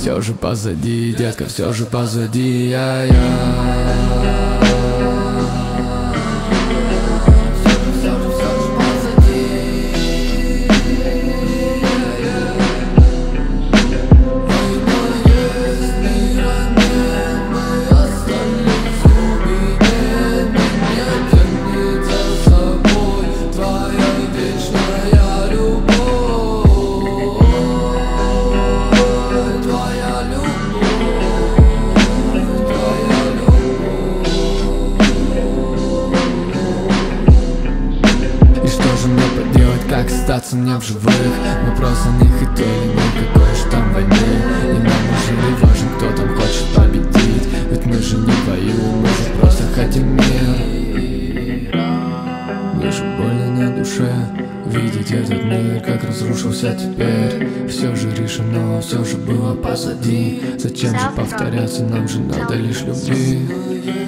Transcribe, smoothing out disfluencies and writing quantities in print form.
все же позади, детка, все же позади, Как остаться мне в живых? Мы просто не хотели никакой же там войны. И нам уже не важен, кто там хочет победить. Ведь мы же не воюем, мы же просто хотим мир. Мне же больно на душе видеть этот мир, как разрушился теперь. Все же решено, все же было позади. Зачем же повторяться, нам же надо лишь любви.